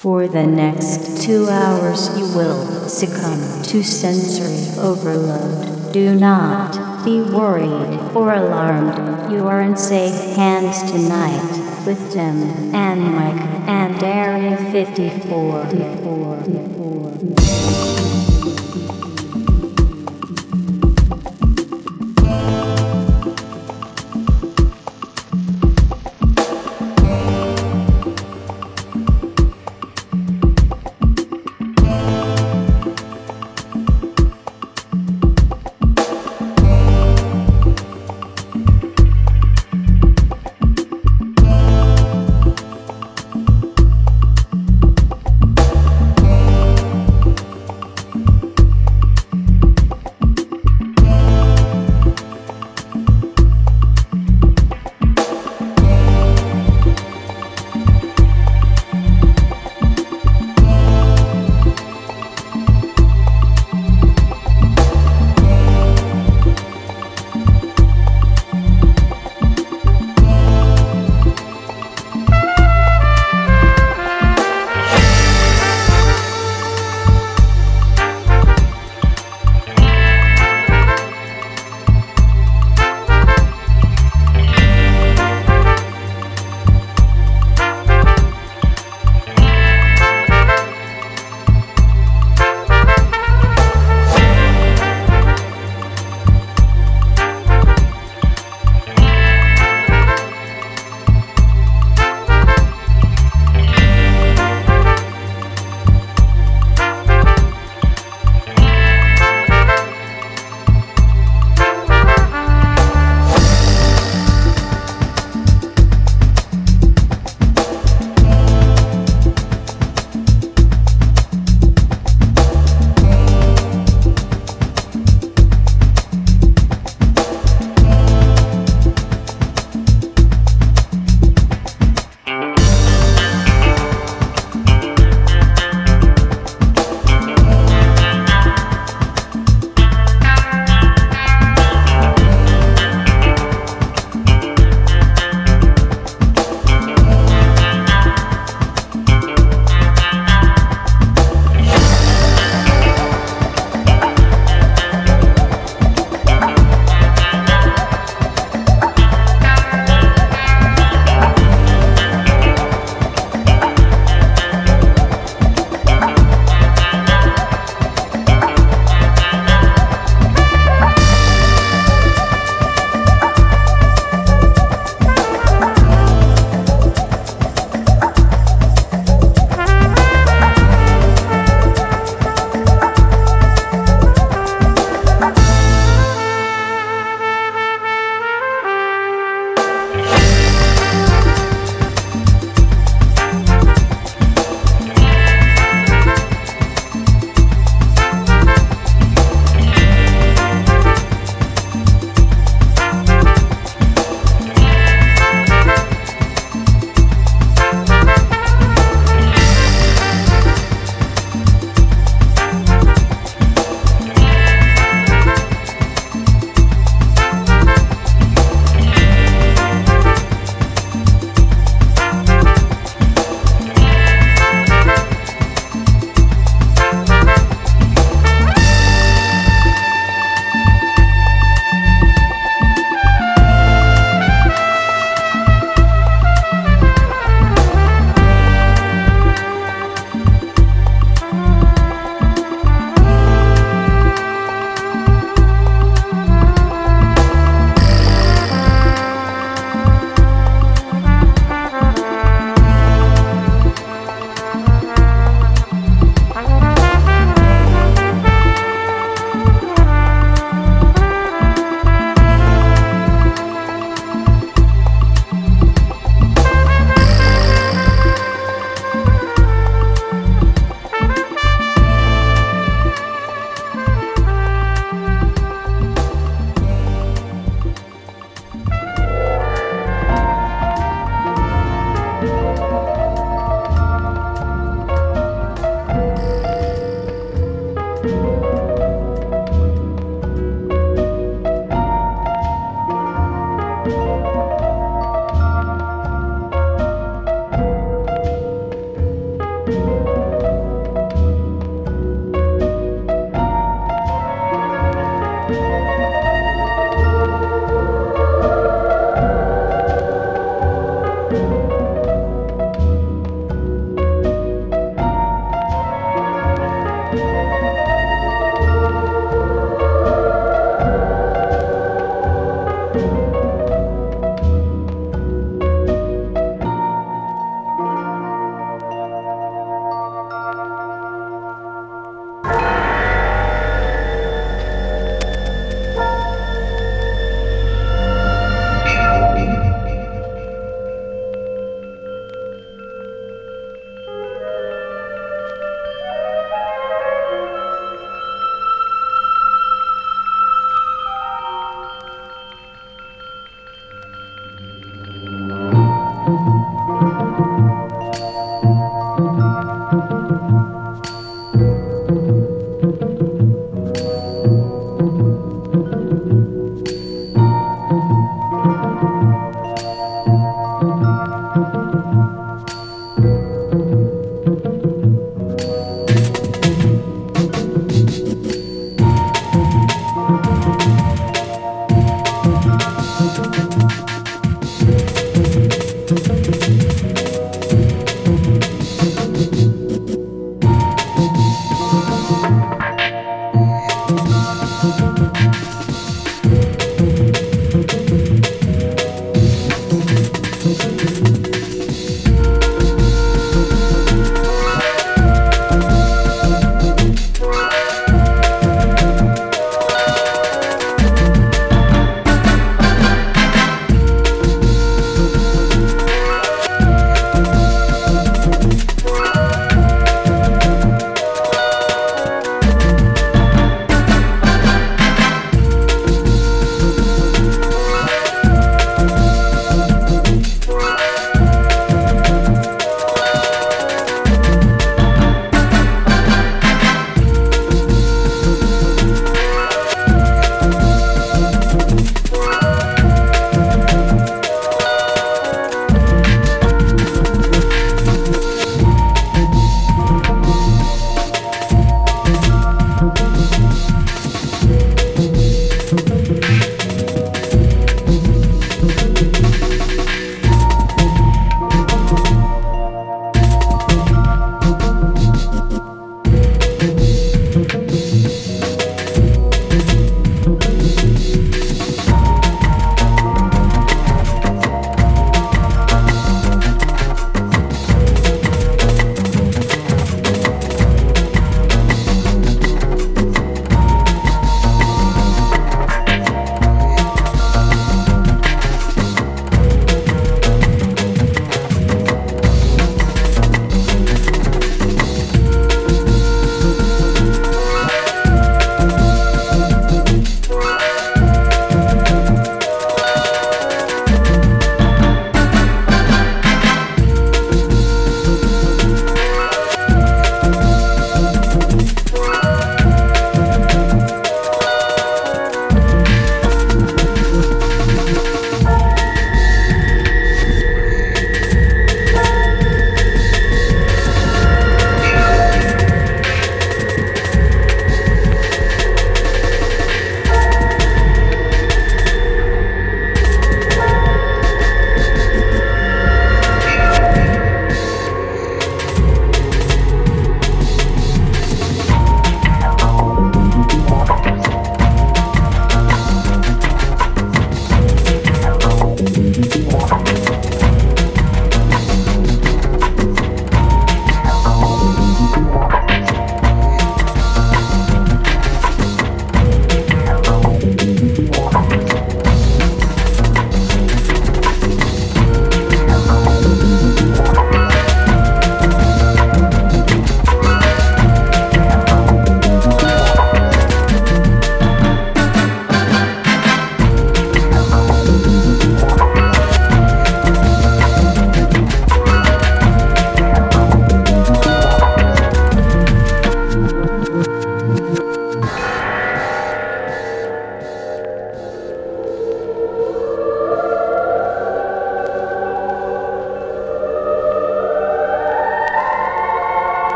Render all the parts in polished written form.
For the next 2 hours you will succumb to sensory overload. Do not be worried or alarmed. You are in safe hands tonight with Tim and Mike and Area 54.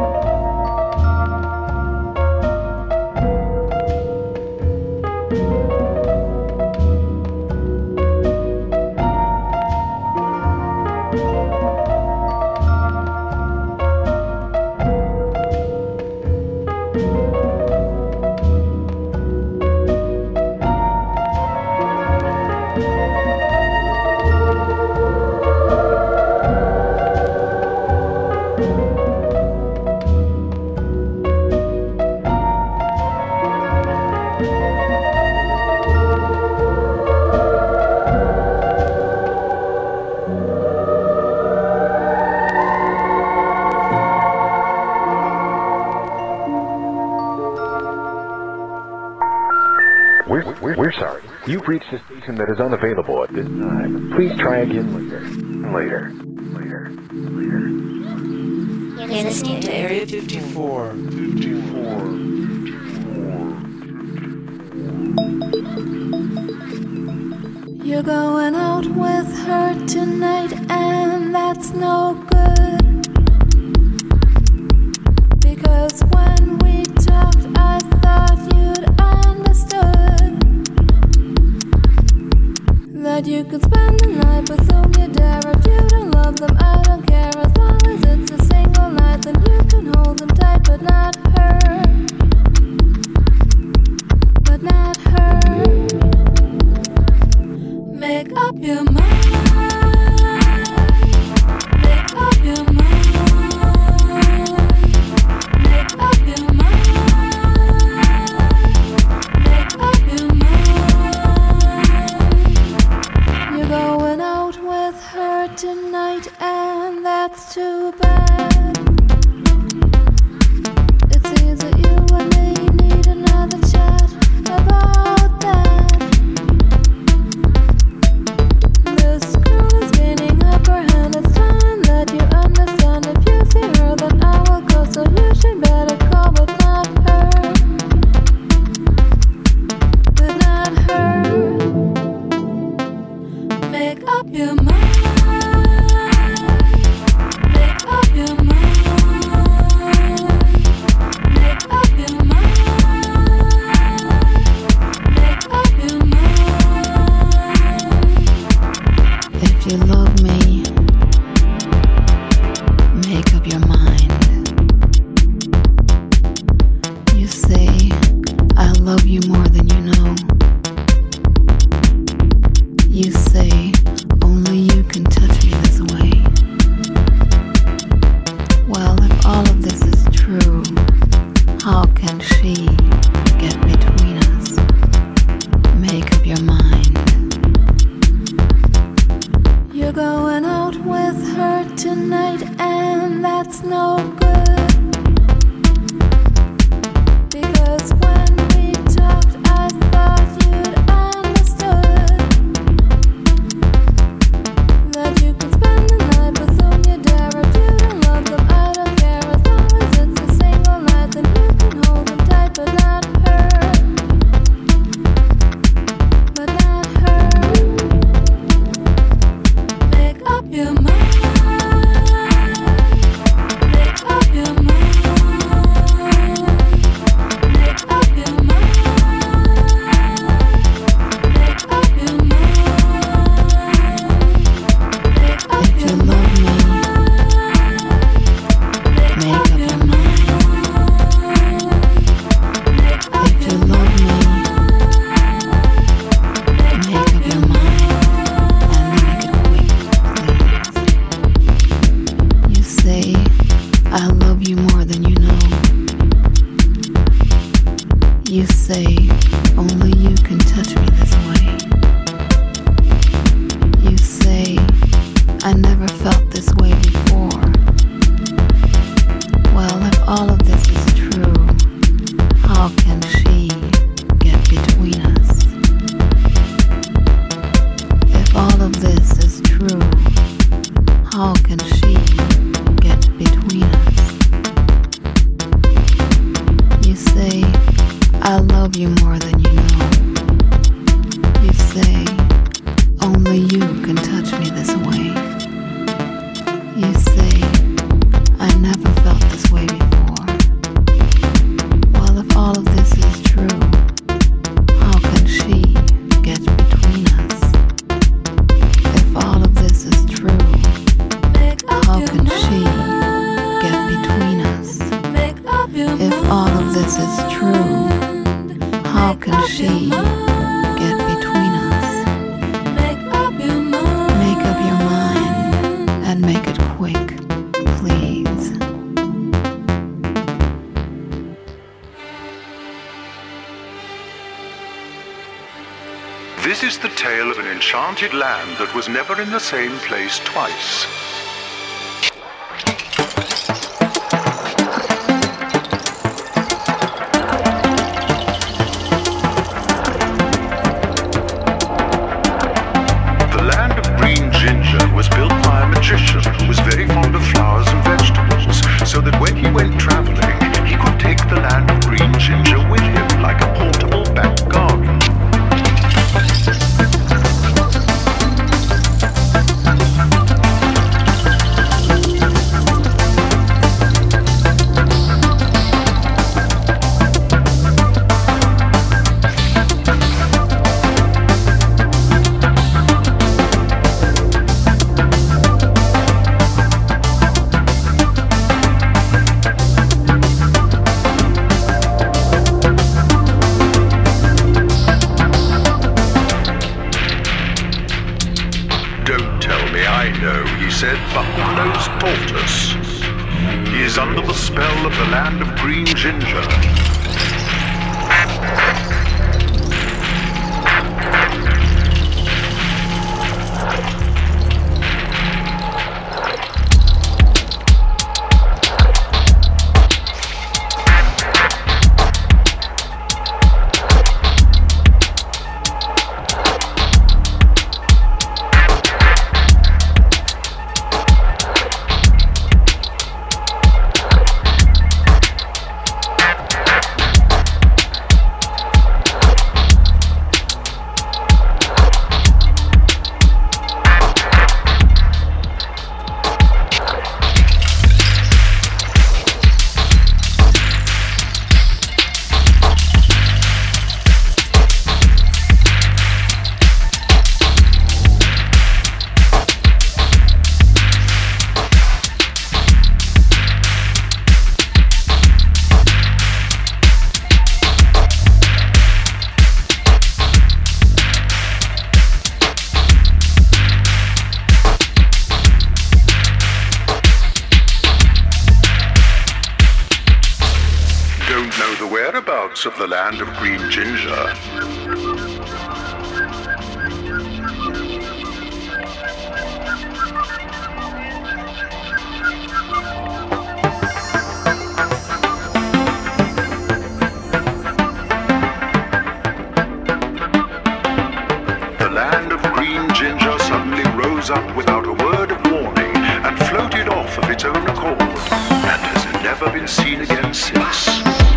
We're sorry. You've reached a station that is unavailable at this time. Please try again later. You're listening to Area 54. You're going out with her tonight, and that's no good. Because when we talked, I thought you'd understood that you could spend the night with whom you dare. If you don't love them, I don't care. As long as it's a single night, then you can hold them tight, but not her. But not her. Make up your mind. Make up your mind. Make up your mind. Make up your mind. You're going out with her tonight, and that's too bad. It seems that you and me need another chat about that. This girl is gaining upper hand. It's time that you understand. If you see her, then I will go. So you should better call, but not her. But not her. Make up your mind. Make up your mind. Make up your mind. Make up your mind. If you love me, make up your mind. You say, I love you more than you know. You say, only you can touch me this way. Well, if all of this is true, how can she get between us? Make up your mind. You're going out with her tonight, and that's no good. Because when we talked, I thought you'd understood that you can spend the night with whom you dare. If you don't love them, I don't care. As long as it's a single night, then you can hold them tight, but not her. But not her. Make up your mind. Make up your mind. Make up your mind. Make up your mind. Make up If you your love me, mind. make up your mind. Make up If you love me, make up your mind. And make it quick, please. You say, I love you more than you know. You say, only you can touch me this way. You say, I never felt this way before. Well, if all of this is true, how can she get between us? If all of this is true, how can she get between us? You say, I love you more than you know. You say, only you can touch me this way. You say, I never felt this way before. this is true, how can she get between us? Make up your mind and make it quick, please. This is the tale of an enchanted land that was never in the same place twice. The land of green ginger was built by a magician who was very fond of flowers and vegetables, so that when he went traveling, he could take the land of green ginger with him like a portable back garden. Said Buckle-nosed Tortoise. He is under the spell of the land of green ginger. Of the land of green ginger. The land of green ginger suddenly rose up without a word of warning and floated off of its own accord, and has never been seen again since.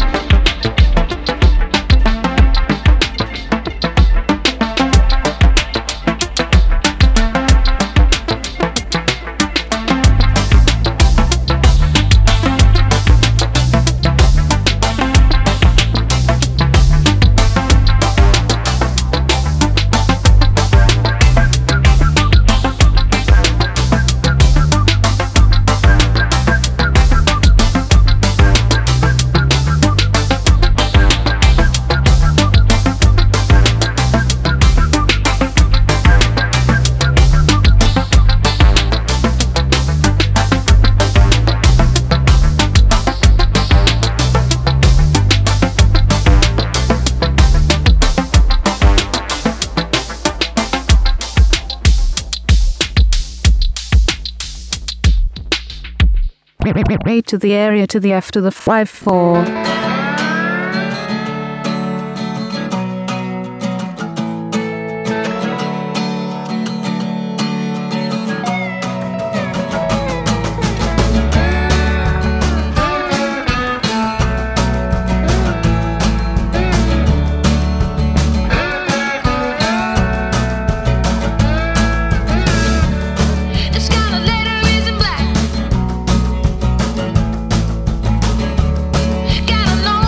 A to the area to the F to the 5-4. Gotta know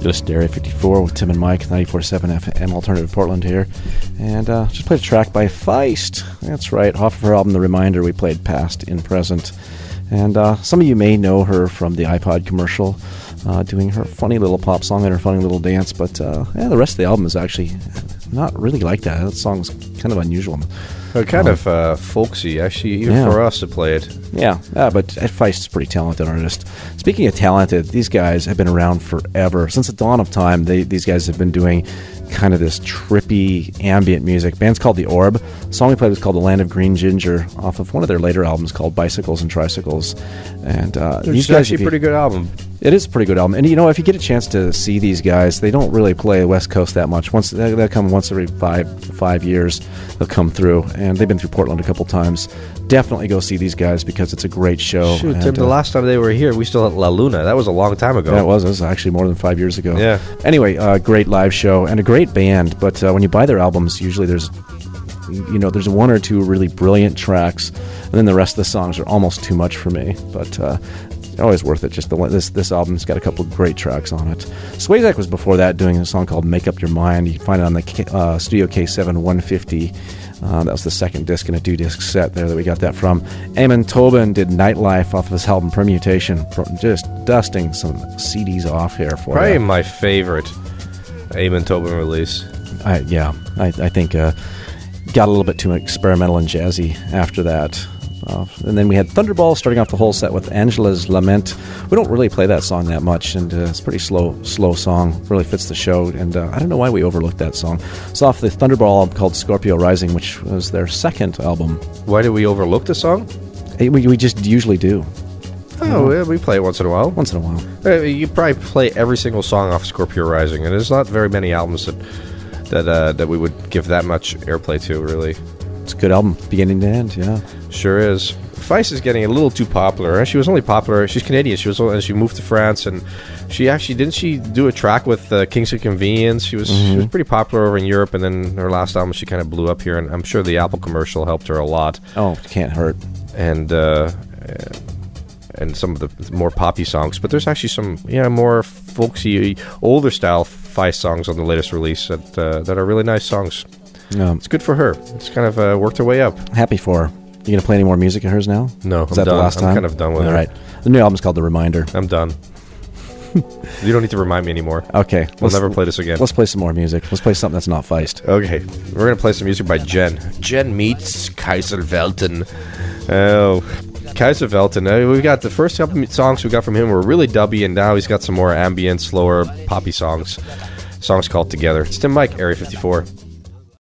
Just Area 54 with Tim and Mike, 94.7 FM Alternative Portland here. And just played a track by Feist. That's right, off of her album The Reminder, we played Past in Present. And some of you may know her from the iPod commercial, doing her funny little pop song and her funny little dance. But yeah, the rest of the album is actually not really like that. That song's kind of unusual. Kind of folksy, actually, even for us to play it. Yeah, but Feist is a pretty talented artist. Speaking of talented, these guys have been around forever. Since the dawn of time, these guys have been doing kind of this trippy ambient music. Band's called The Orb. The song we played was called The Land of Green Ginger, off of one of their later albums called Bicycles and Tricycles. And these guys, actually a pretty good album. It is a pretty good album. And, you know, if you get a chance to see these guys, they don't really play the West Coast that much. They'll come once every five years. They'll come through, and they've been through Portland a couple times. Definitely go see these guys because it's a great show. Shoot, Tim, the last time they were here, we still had La Luna. That was a long time ago. Yeah, it was actually more than 5 years ago. Yeah. Anyway, great live show and a great band. But when you buy their albums, usually there's one or two really brilliant tracks, and then the rest of the songs are almost too much for me. But always worth it. Just this album's got a couple great tracks on it. Swayzak was before that doing a song called Make Up Your Mind. You can find it on the Studio K7 150. That was the second disc in a 2-disc set there that we got that from. Eamon Tobin did Nightlife off of his album Permutation, just dusting some CDs off here for probably you. My favorite Eamon Tobin release. I think got a little bit too experimental and jazzy after that. And then we had Thunderball starting off the whole set with Angela's Lament. We don't really play that song that much, and it's a pretty slow song. Really fits the show, and I don't know why we overlooked that song. It's off the Thunderball album called Scorpio Rising, which was their second album. Why did we overlook the song? We just usually do. Oh, we play it once in a while. Once in a while. You probably play every single song off Scorpio Rising, and there's not very many albums that we would give that much airplay to, really. It's a good album, beginning to end, yeah. Sure is. Feist is getting a little too popular. She was only popular. She's Canadian. She moved to France, and didn't she do a track with Kings of Convenience? She was pretty popular over in Europe, and then her last album she kind of blew up here. And I'm sure the Apple commercial helped her a lot. Oh, it can't hurt. And some of the more poppy songs, but there's actually some more folksy, older style Feist songs on the latest release that are really nice songs. It's good for her. It's kind of worked her way up. Happy for her. You going to play any more music of hers now? No, Is that done. The last time? I'm kind of done with it. All right. The new album's called The Reminder. I'm done. You don't need to remind me anymore. Okay. We'll never play this again. Let's play some more music. Let's play something that's not Feist. Okay. We're going to play some music by Jen. Jen meets Kaiserwelten. Oh, Kaiserwelten. We got the first couple songs we got from him were really dubby, and now he's got some more ambient, slower, poppy songs. Songs called Together. It's Tim Mike, Area 54.